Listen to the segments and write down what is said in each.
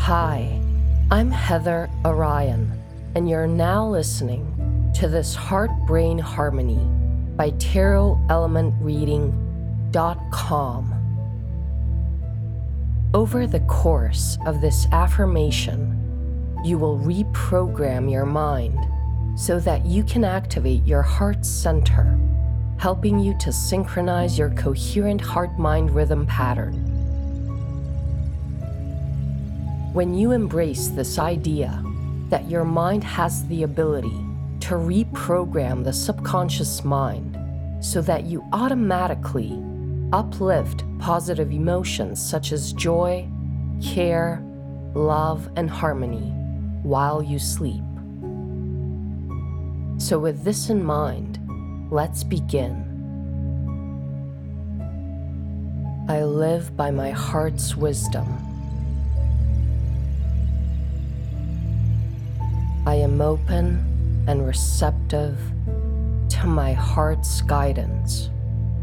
Hi, I'm Heather Orion, and you're now listening to this Heart Brain Harmony by TarotElementReading.com. Over the course of this affirmation, you will reprogram your mind so that you can activate your heart center, helping you to synchronize your coherent heart-mind rhythm pattern. When you embrace this idea that your mind has the ability to reprogram the subconscious mind so that you automatically uplift positive emotions such as joy, care, love, and harmony while you sleep. So with this in mind, let's begin. I live by my heart's wisdom. I am open and receptive to my heart's guidance.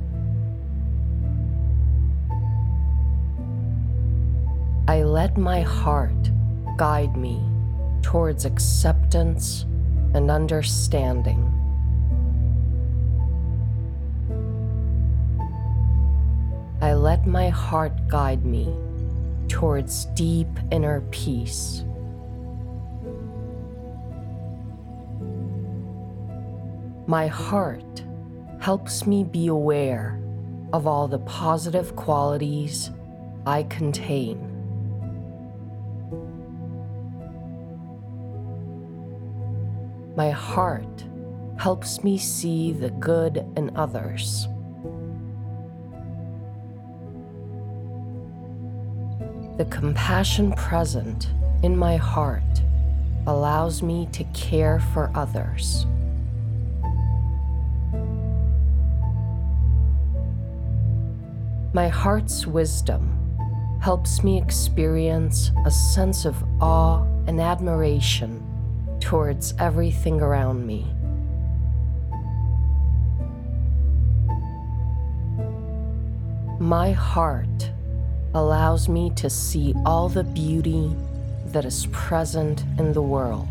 I let my heart guide me towards acceptance and understanding. I let my heart guide me towards deep inner peace. My heart helps me be aware of all the positive qualities I contain. My heart helps me see the good in others. The compassion present in my heart allows me to care for others. My heart's wisdom helps me experience a sense of awe and admiration towards everything around me. My heart allows me to see all the beauty that is present in the world.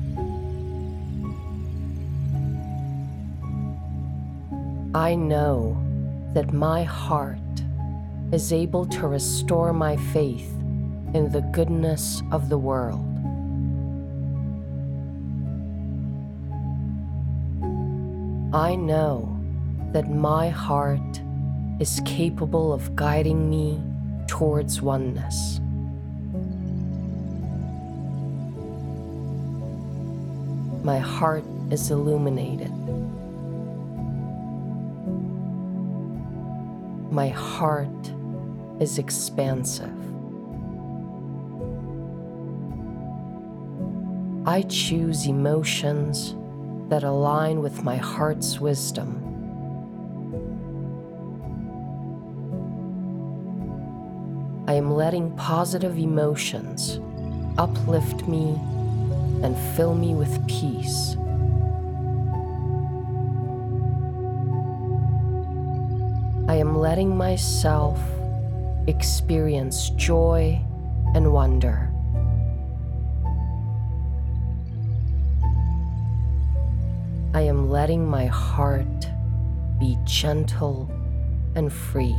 I know that my heart is able to restore my faith in the goodness of the world. I know that my heart is capable of guiding me towards oneness. My heart is illuminated. My heart is expansive. I choose emotions that align with my heart's wisdom. I am letting positive emotions uplift me and fill me with peace. I am letting myself experience joy and wonder. I am letting my heart be gentle and free.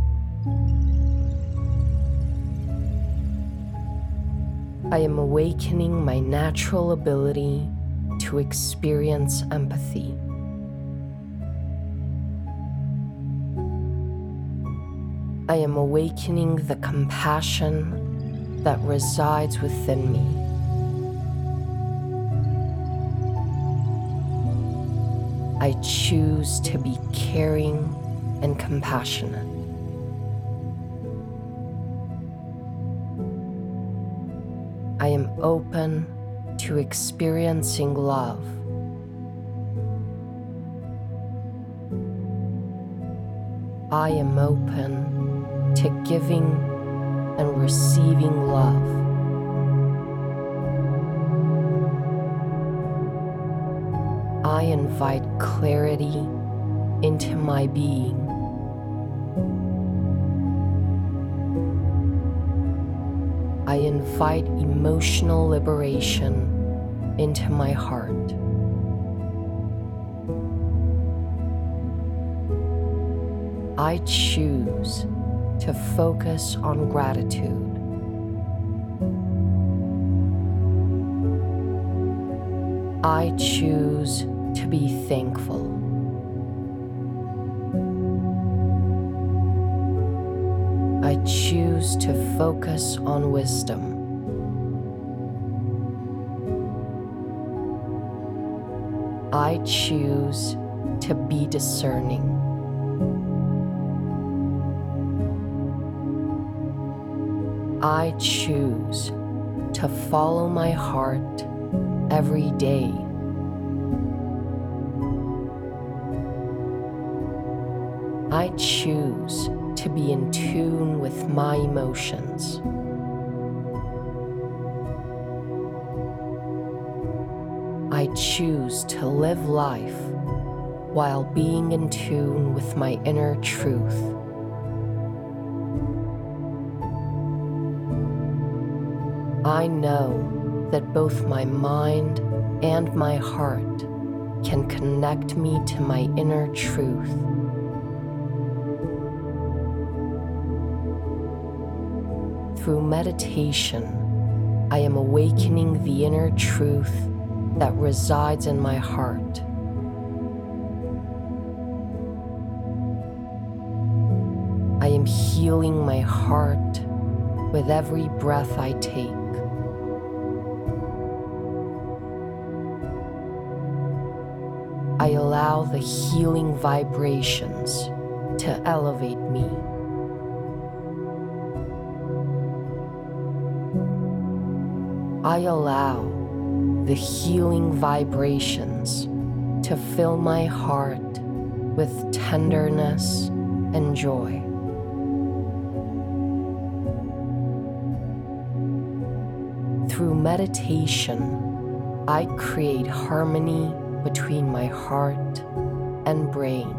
I am awakening my natural ability to experience empathy. I am awakening the compassion that resides within me. I choose to be caring and compassionate. I am open to experiencing love. I am open to giving and receiving love. I invite clarity into my being. I invite emotional liberation into my heart. I choose to focus on gratitude. I choose to be thankful. I choose to focus on wisdom. I choose to be discerning. I choose to follow my heart every day. I choose to be in tune with my emotions. I choose to live life while being in tune with my inner truth. I know that both my mind and my heart can connect me to my inner truth. Through meditation, I am awakening the inner truth that resides in my heart. I am healing my heart with every breath I take. I allow the healing vibrations to elevate me. I allow the healing vibrations to fill my heart with tenderness and joy. Through meditation, I create harmony between my heart and brain.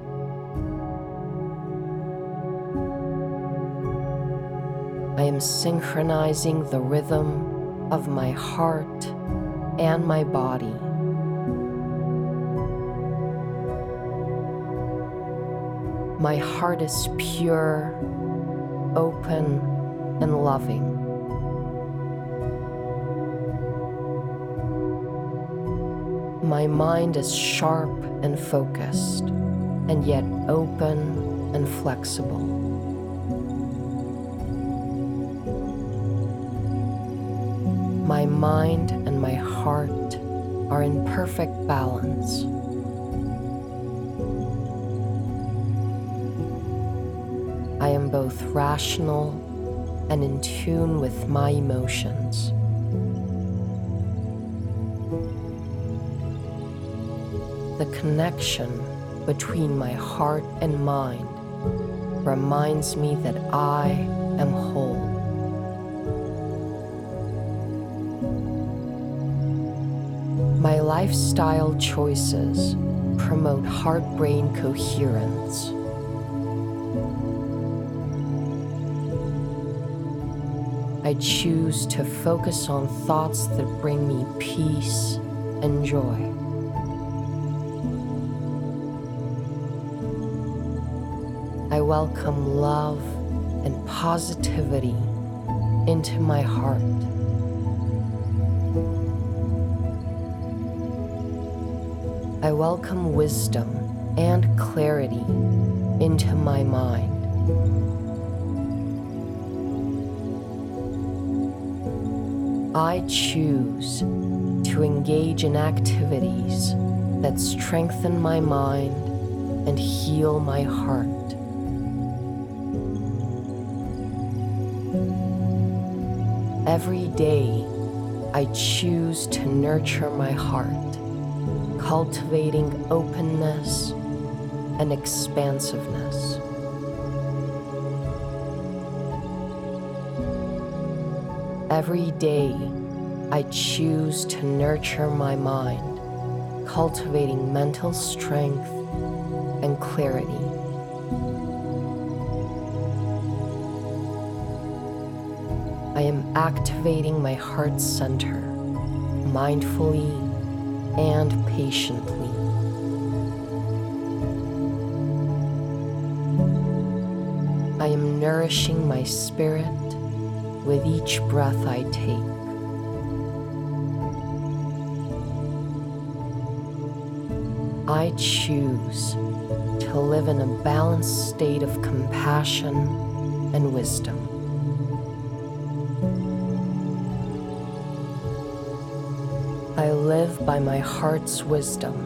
I am synchronizing the rhythm of my heart and my body. My heart is pure, open, and loving. My mind is sharp and focused, and yet open and flexible. My mind and my heart are in perfect balance. I am both rational and in tune with my emotions. The connection between my heart and mind reminds me that I am whole. My lifestyle choices promote heart-brain coherence. I choose to focus on thoughts that bring me peace and joy. I welcome love and positivity into my heart. I welcome wisdom and clarity into my mind. I choose to engage in activities that strengthen my mind and heal my heart. Every day, I choose to nurture my heart, cultivating openness and expansiveness. Every day, I choose to nurture my mind, cultivating mental strength and clarity. I am activating my heart center mindfully and patiently. I am nourishing my spirit with each breath I take. I choose to live in a balanced state of compassion and wisdom. I live by my heart's wisdom.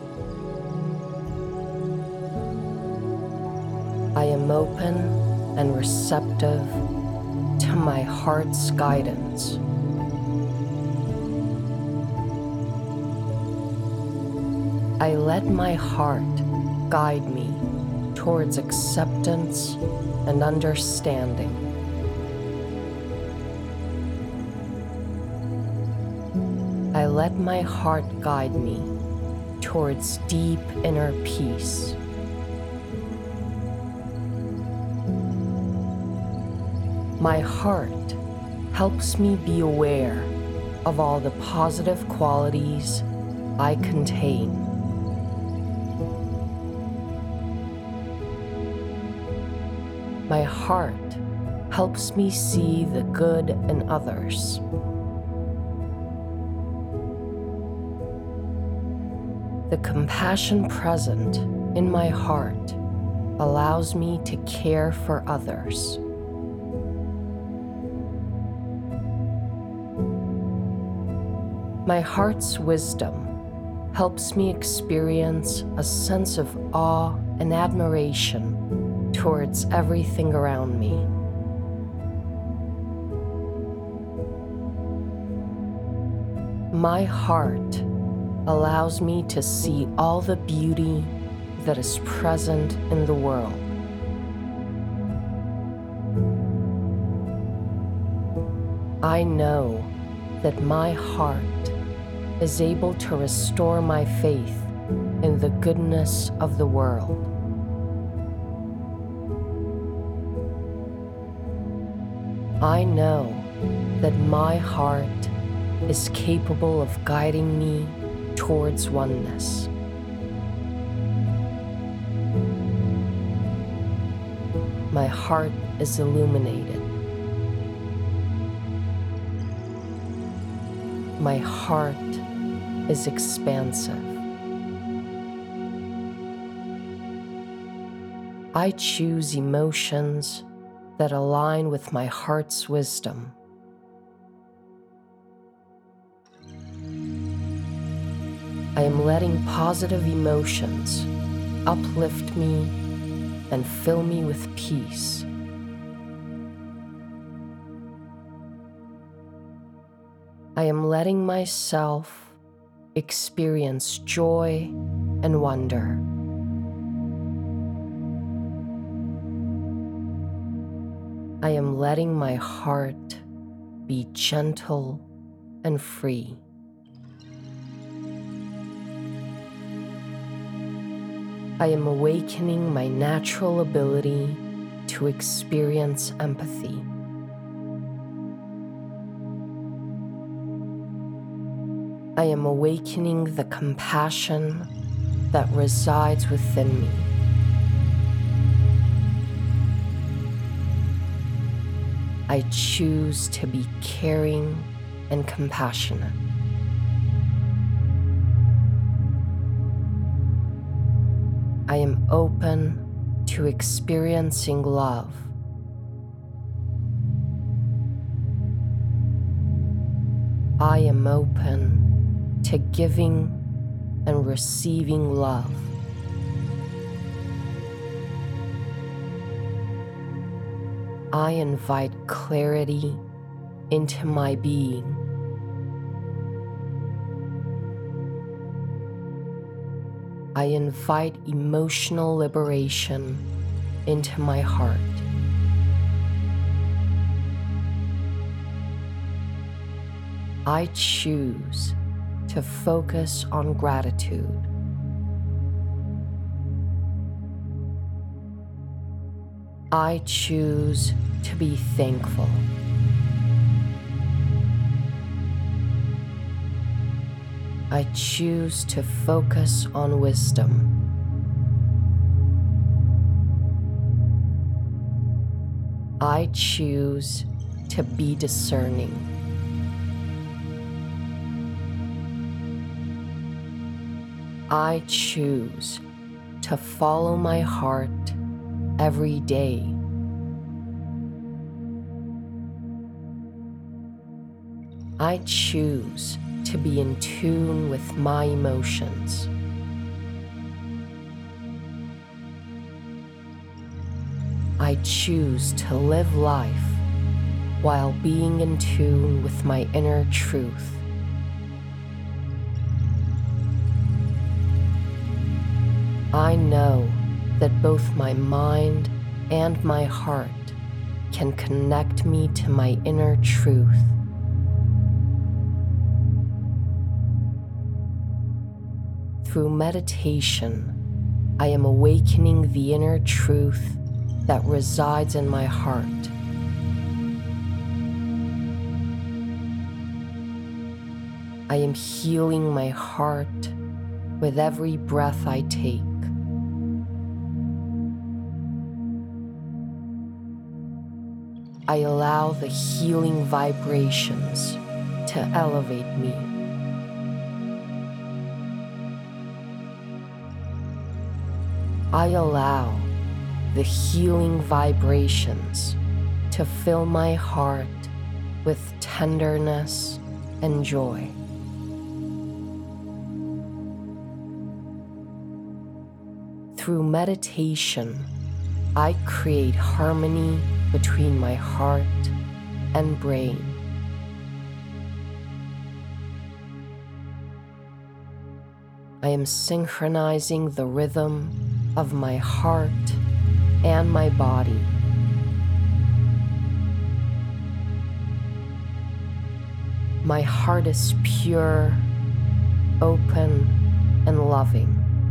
I am open and receptive to my heart's guidance. I let my heart guide me towards acceptance and understanding. I let my heart guide me towards deep inner peace. My heart helps me be aware of all the positive qualities I contain. My heart helps me see the good in others. The compassion present in my heart allows me to care for others. My heart's wisdom helps me experience a sense of awe and admiration towards everything around me. My heart allows me to see all the beauty that is present in the world. I know that my heart is able to restore my faith in the goodness of the world. I know that my heart is capable of guiding me towards oneness. My heart is illuminated. My heart is expansive. I choose emotions that align with my heart's wisdom. I am letting positive emotions uplift me and fill me with peace. I am letting myself experience joy and wonder. I am letting my heart be gentle and free. I am awakening my natural ability to experience empathy. I am awakening the compassion that resides within me. I choose to be caring and compassionate. I am open to experiencing love. I am open to giving and receiving love. I invite clarity into my being. I invite emotional liberation into my heart. I choose to focus on gratitude. I choose to be thankful. I choose to focus on wisdom. I choose to be discerning. I choose to follow my heart every day. I choose to be in tune with my emotions. I choose to live life while being in tune with my inner truth. I know that both my mind and my heart can connect me to my inner truth. Through meditation, I am awakening the inner truth that resides in my heart. I am healing my heart with every breath I take. I allow the healing vibrations to elevate me. I allow the healing vibrations to fill my heart with tenderness and joy. Through meditation, I create harmony between my heart and brain. I am synchronizing the rhythm of my heart and my body. My heart is pure, open, and loving.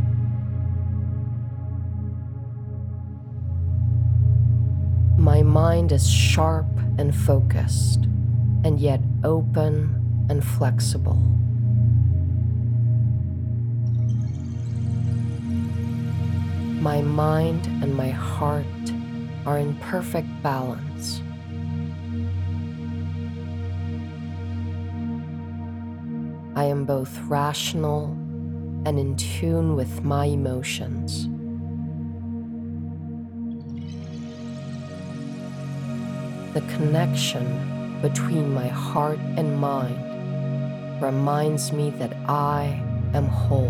My mind is sharp and focused, and yet open and flexible. My mind and my heart are in perfect balance. I am both rational and in tune with my emotions. The connection between my heart and mind reminds me that I am whole.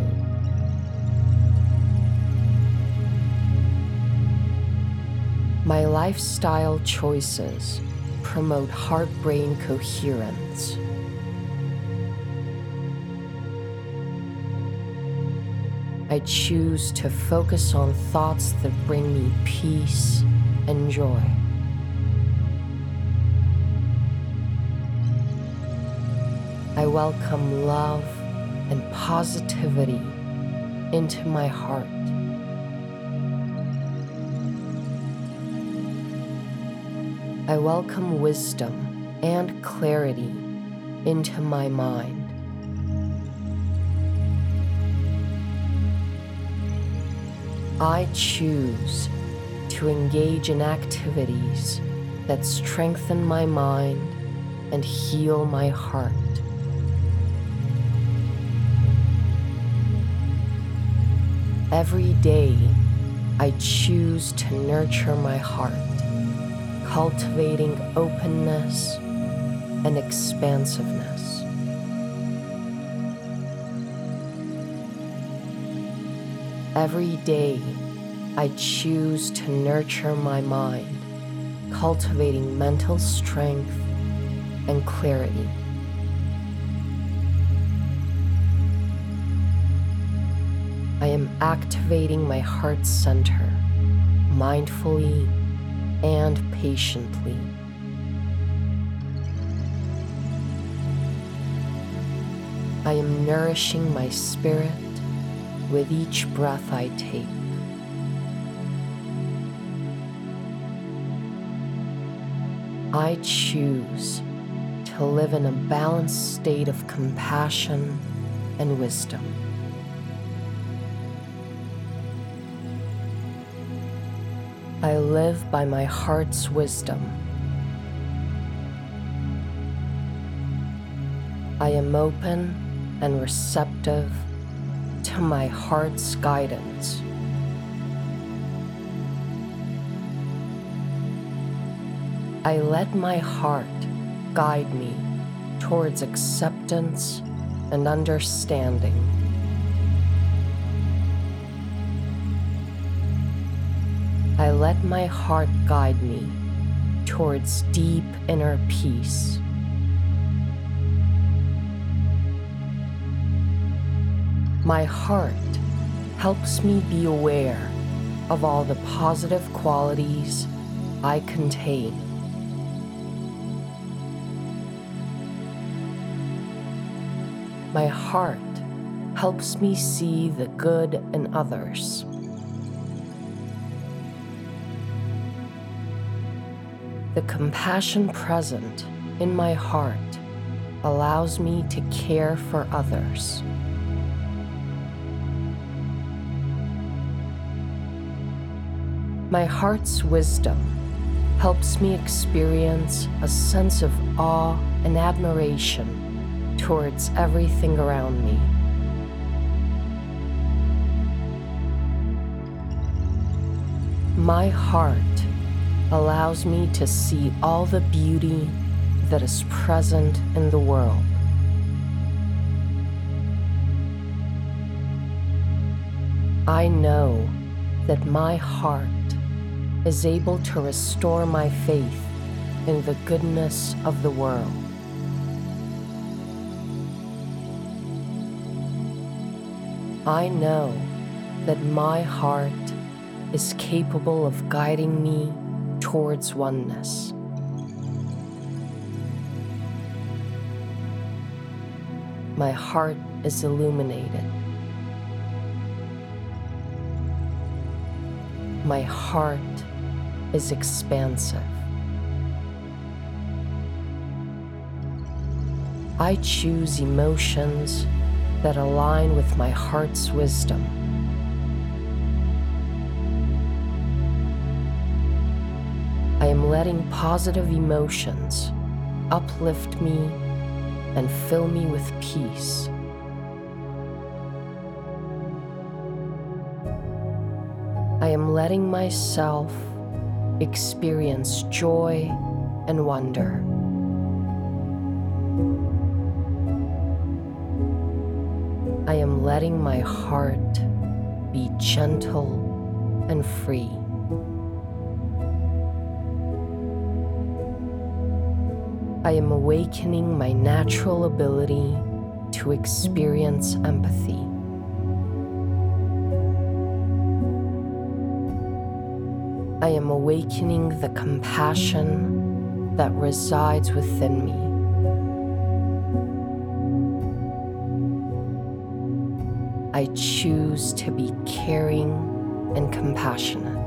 My lifestyle choices promote heart-brain coherence. I choose to focus on thoughts that bring me peace and joy. I welcome love and positivity into my heart. I welcome wisdom and clarity into my mind. I choose to engage in activities that strengthen my mind and heal my heart. Every day, I choose to nurture my heart, cultivating openness and expansiveness. Every day, I choose to nurture my mind, cultivating mental strength and clarity. I am activating my heart center mindfully and patiently. I am nourishing my spirit with each breath I take. I choose to live in a balanced state of compassion and wisdom. I live by my heart's wisdom. I am open and receptive to my heart's guidance. I let my heart guide me towards acceptance and understanding. I let my heart guide me towards deep inner peace. My heart helps me be aware of all the positive qualities I contain. My heart helps me see the good in others. The compassion present in my heart allows me to care for others. My heart's wisdom helps me experience a sense of awe and admiration towards everything around me. My heart allows me to see all the beauty that is present in the world. I know that my heart is able to restore my faith in the goodness of the world. I know that my heart is capable of guiding me towards oneness. My heart is illuminated. My heart is expansive. I choose emotions that align with my heart's wisdom. I am letting positive emotions uplift me and fill me with peace. I am letting myself experience joy and wonder. I am letting my heart be gentle and free. I am awakening my natural ability to experience empathy. I am awakening the compassion that resides within me. I choose to be caring and compassionate.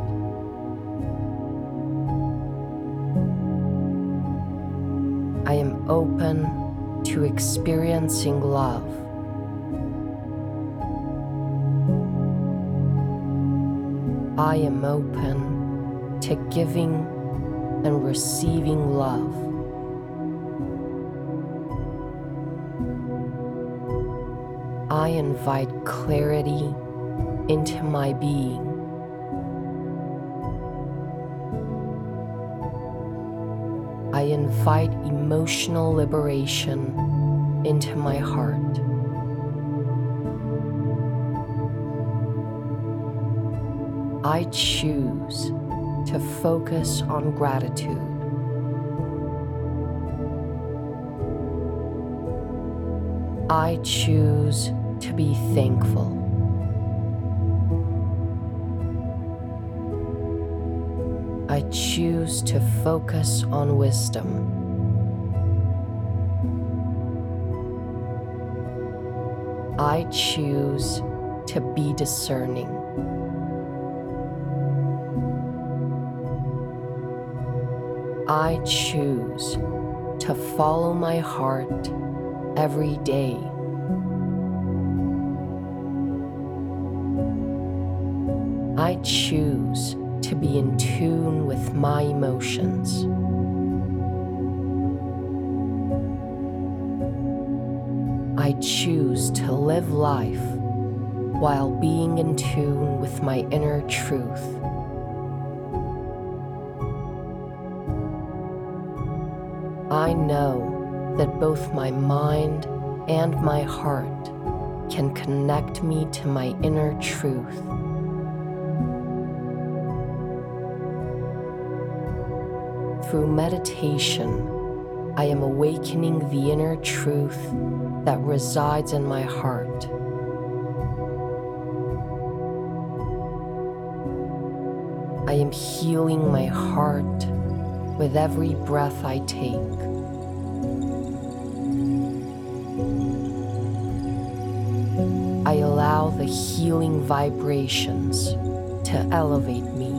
I am open to experiencing love. I am open to giving and receiving love. I invite clarity into my being. I invite emotional liberation into my heart. I choose to focus on gratitude. I choose to be thankful. I choose to focus on wisdom. I choose to be discerning. I choose to follow my heart every day. I choose to be in tune with my emotions. I choose to live life while being in tune with my inner truth. I know that both my mind and my heart can connect me to my inner truth. Through meditation, I am awakening the inner truth that resides in my heart. I am healing my heart with every breath I take. I allow the healing vibrations to elevate me.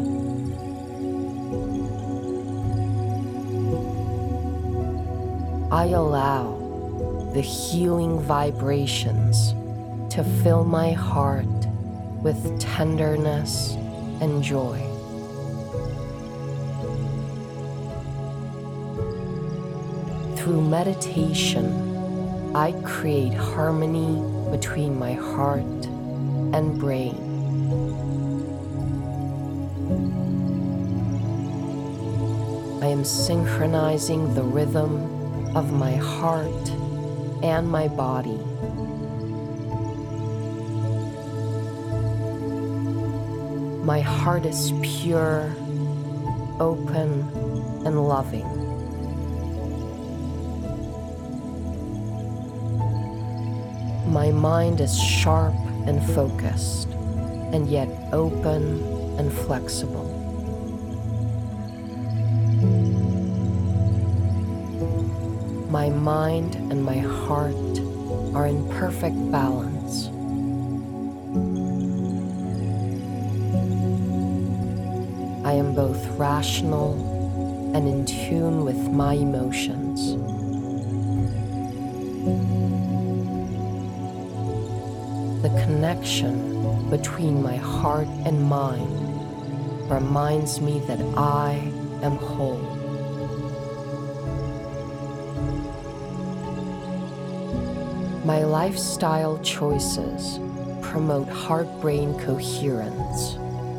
I allow the healing vibrations to fill my heart with tenderness and joy. Through meditation, I create harmony between my heart and brain. I am synchronizing the rhythm of my heart and my body. My heart is pure, open, and loving. My mind is sharp and focused, and yet open and flexible. My mind and my heart are in perfect balance. I am both rational and in tune with my emotions. The connection between my heart and mind reminds me that I am whole. My lifestyle choices promote heart-brain coherence.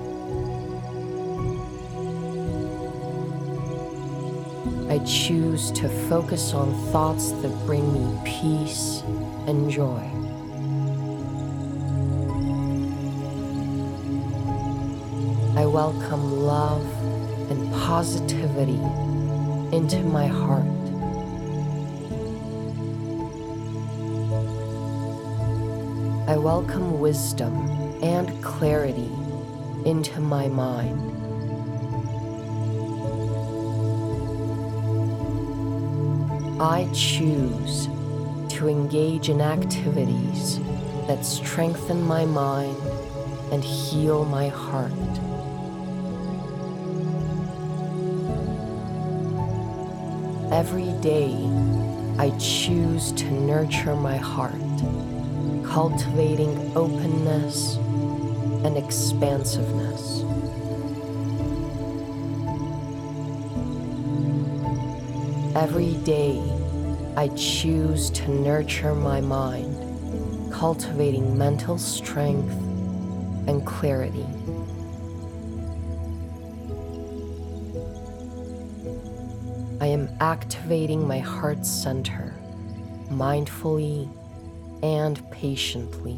I choose to focus on thoughts that bring me peace and joy. I welcome love and positivity into my heart. I welcome wisdom and clarity into my mind. I choose to engage in activities that strengthen my mind and heal my heart. Every day, I choose to nurture my heart, cultivating openness and expansiveness. Every day, I choose to nurture my mind, cultivating mental strength and clarity. I am activating my heart center mindfully and patiently.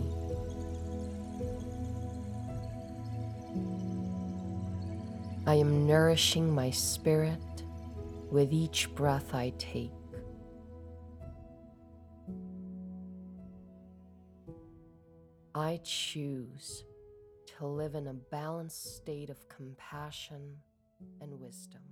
I am nourishing my spirit with each breath I take. I choose to live in a balanced state of compassion and wisdom.